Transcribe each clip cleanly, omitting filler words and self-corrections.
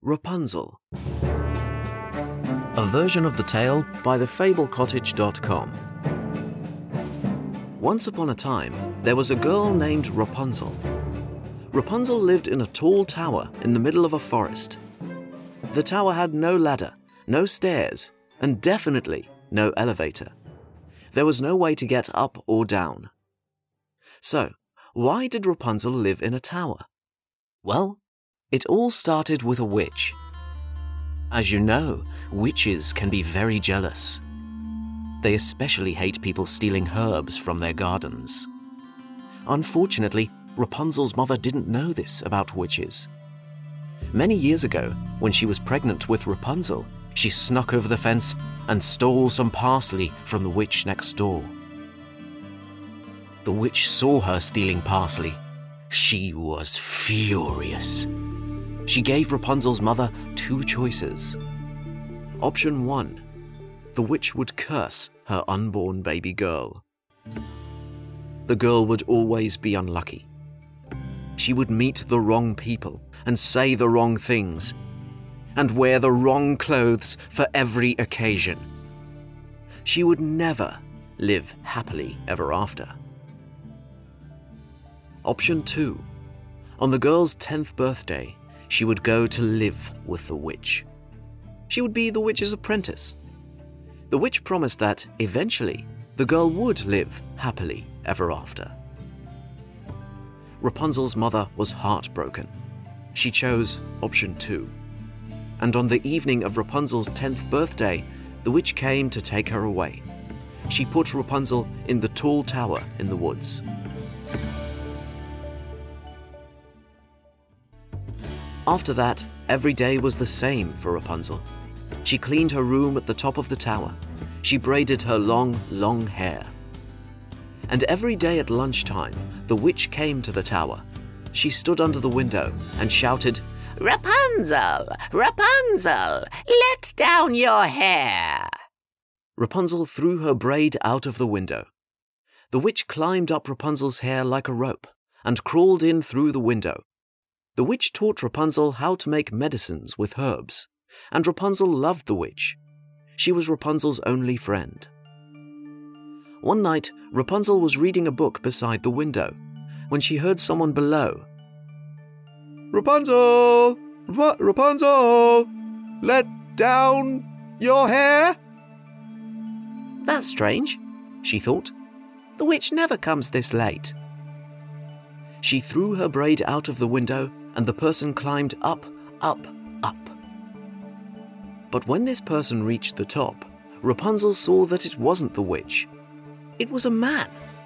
Rapunzel. A version of the tale by thefablecottage.com. Once upon a time, there was a girl named Rapunzel. Rapunzel lived in a tall tower in the middle of a forest. The tower had no ladder, no stairs, and definitely no elevator. There was no way to get up or down. So, why did Rapunzel live in a tower? Well, it all started with a witch. As you know, witches can be very jealous. They especially hate people stealing herbs from their gardens. Unfortunately, Rapunzel's mother didn't know this about witches. Many years ago, when she was pregnant with Rapunzel, she snuck over the fence and stole some parsley from the witch next door. The witch saw her stealing parsley. She was furious. She gave Rapunzel's mother two choices. Option 1. The witch would curse her unborn baby girl. The girl would always be unlucky. She would meet the wrong people and say the wrong things, and wear the wrong clothes for every occasion. She would never live happily ever after. Option 2. On the girl's 10th birthday, she would go to live with the witch. She would be the witch's apprentice. The witch promised that, eventually, the girl would live happily ever after. Rapunzel's mother was heartbroken. She chose option 2. And on the evening of Rapunzel's 10th birthday, the witch came to take her away. She put Rapunzel in the tall tower in the woods. After that, every day was the same for Rapunzel. She cleaned her room at the top of the tower. She braided her long, long hair. And every day at lunchtime, the witch came to the tower. She stood under the window and shouted, "Rapunzel! Rapunzel! Let down your hair!" Rapunzel threw her braid out of the window. The witch climbed up Rapunzel's hair like a rope and crawled in through the window. The witch taught Rapunzel how to make medicines with herbs, and Rapunzel loved the witch. She was Rapunzel's only friend. One night, Rapunzel was reading a book beside the window when she heard someone below. "Rapunzel! Rapunzel! Let down your hair!" "That's strange," she thought. "The witch never comes this late." She threw her braid out of the window and the person climbed up, up, up. But when this person reached the top, Rapunzel saw that it wasn't the witch. It was a man.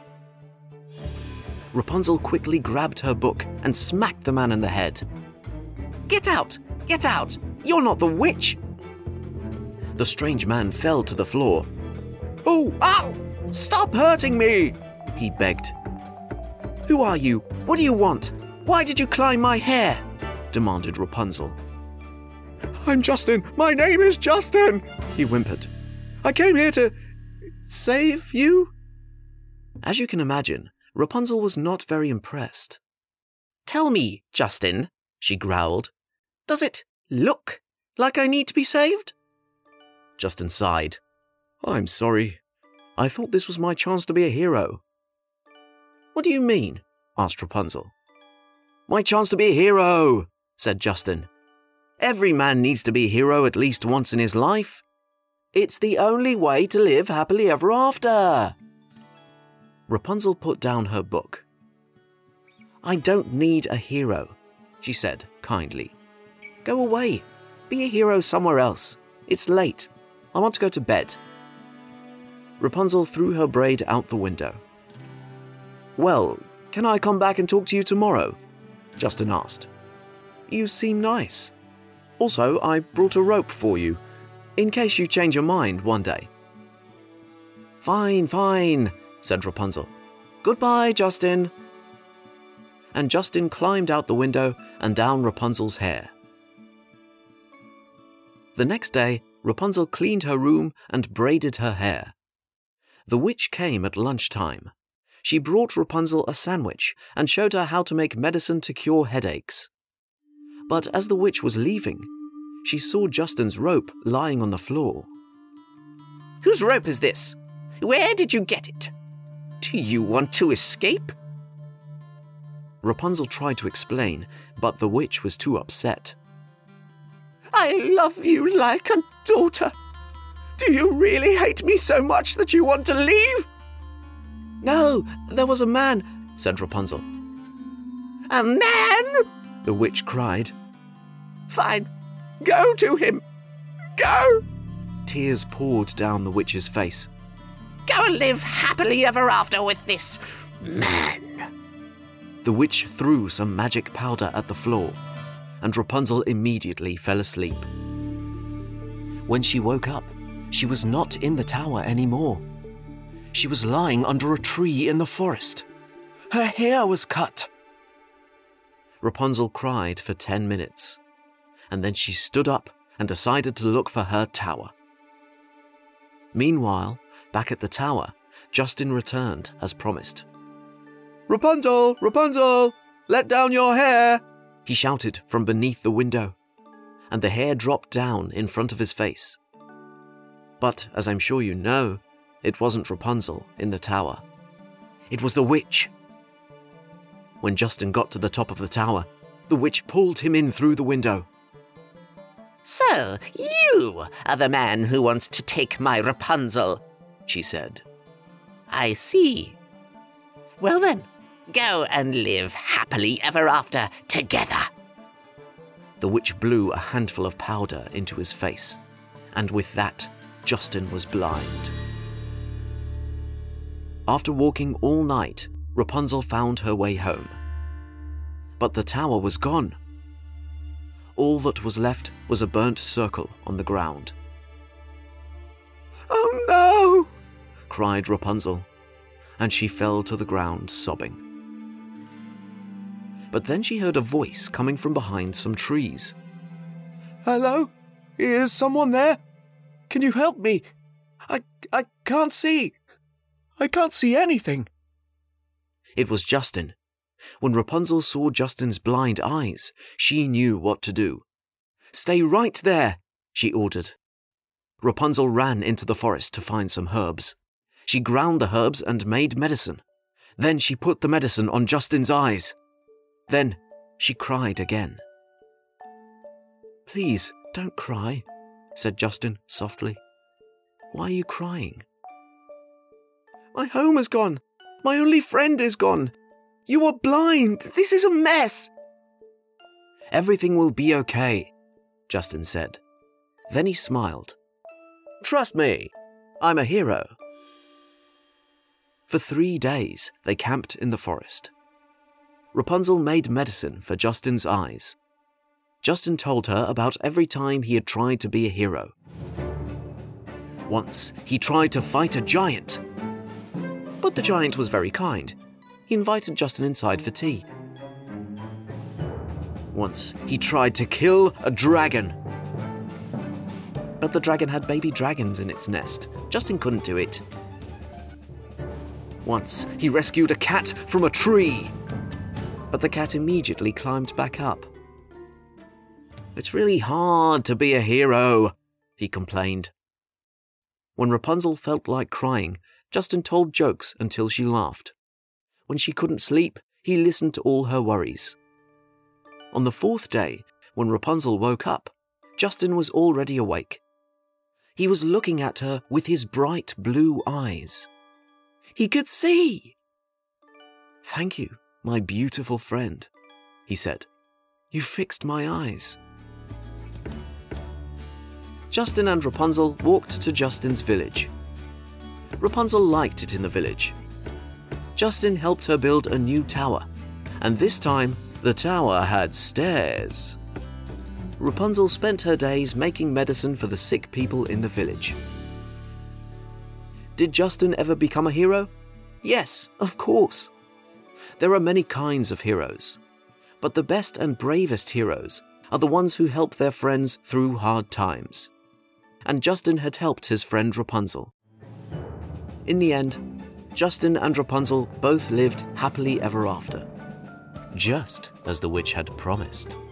Rapunzel quickly grabbed her book and smacked the man in the head. "Get out! Get out! You're not the witch!" The strange man fell to the floor. "Oh, ow! Stop hurting me!" he begged. "Who are you? What do you want? Why did you climb my hair?" demanded Rapunzel. "I'm Justin. My name is Justin," he whimpered. "I came here to save you." As you can imagine, Rapunzel was not very impressed. "Tell me, Justin," she growled, "does it look like I need to be saved?" Justin sighed. "I'm sorry. I thought this was my chance to be a hero." "What do you mean?" asked Rapunzel. "My chance to be a hero," said Justin. "Every man needs to be a hero at least once in his life. It's the only way to live happily ever after." Rapunzel put down her book. "I don't need a hero," she said kindly. "Go away. Be a hero somewhere else. It's late. I want to go to bed." Rapunzel threw her braid out the window. "Well, can I come back and talk to you tomorrow?" Justin asked. "You seem nice. Also, I brought a rope for you, in case you change your mind one day." "Fine, fine," said Rapunzel. "Goodbye, Justin." And Justin climbed out the window and down Rapunzel's hair. The next day, Rapunzel cleaned her room and braided her hair. The witch came at lunchtime. She brought Rapunzel a sandwich and showed her how to make medicine to cure headaches. But as the witch was leaving, she saw Justin's rope lying on the floor. "Whose rope is this? Where did you get it? Do you want to escape?" Rapunzel tried to explain, but the witch was too upset. "I love you like a daughter. Do you really hate me so much that you want to leave?" "No, there was a man," said Rapunzel. "A man?" the witch cried. "Fine, go to him. Go!" Tears poured down the witch's face. "Go and live happily ever after with this man." The witch threw some magic powder at the floor, and Rapunzel immediately fell asleep. When she woke up, she was not in the tower anymore. She was lying under a tree in the forest. Her hair was cut. Rapunzel cried for 10 minutes, and then she stood up and decided to look for her tower. Meanwhile, back at the tower, Justin returned as promised. "Rapunzel, Rapunzel, let down your hair!" he shouted from beneath the window, and the hair dropped down in front of his face. But, as I'm sure you know, it wasn't Rapunzel in the tower. It was the witch. When Justin got to the top of the tower, the witch pulled him in through the window. "So, you are the man who wants to take my Rapunzel," she said. "I see. Well then, go and live happily ever after together." The witch blew a handful of powder into his face, and with that, Justin was blind. After walking all night, Rapunzel found her way home. But the tower was gone. All that was left was a burnt circle on the ground. "Oh no!" cried Rapunzel, and she fell to the ground sobbing. But then she heard a voice coming from behind some trees. "Hello? Is someone there? Can you help me? I can't see. I can't see anything." It was Justin. When Rapunzel saw Justin's blind eyes, she knew what to do. "Stay right there," she ordered. Rapunzel ran into the forest to find some herbs. She ground the herbs and made medicine. Then she put the medicine on Justin's eyes. Then she cried again. "Please, don't cry," said Justin softly. "Why are you crying?" "My home is gone. My only friend is gone. You are blind. This is a mess." "Everything will be okay," Justin said. Then he smiled. "Trust me, I'm a hero." For 3 days, they camped in the forest. Rapunzel made medicine for Justin's eyes. Justin told her about every time he had tried to be a hero. Once, he tried to fight a giant. But the giant was very kind. He invited Justin inside for tea. Once, he tried to kill a dragon. But the dragon had baby dragons in its nest. Justin couldn't do it. Once, he rescued a cat from a tree. But the cat immediately climbed back up. "It's really hard to be a hero," he complained. When Rapunzel felt like crying, Justin told jokes until she laughed. When she couldn't sleep, he listened to all her worries. On the 4th day, when Rapunzel woke up, Justin was already awake. He was looking at her with his bright blue eyes. He could see. "Thank you, my beautiful friend," he said. "You fixed my eyes." Justin and Rapunzel walked to Justin's village. Rapunzel liked it in the village. Justin helped her build a new tower, and this time the tower had stairs. Rapunzel spent her days making medicine for the sick people in the village. Did Justin ever become a hero? Yes, of course. There are many kinds of heroes, but the best and bravest heroes are the ones who help their friends through hard times. And Justin had helped his friend Rapunzel. In the end, Justin and Rapunzel both lived happily ever after, just as the witch had promised.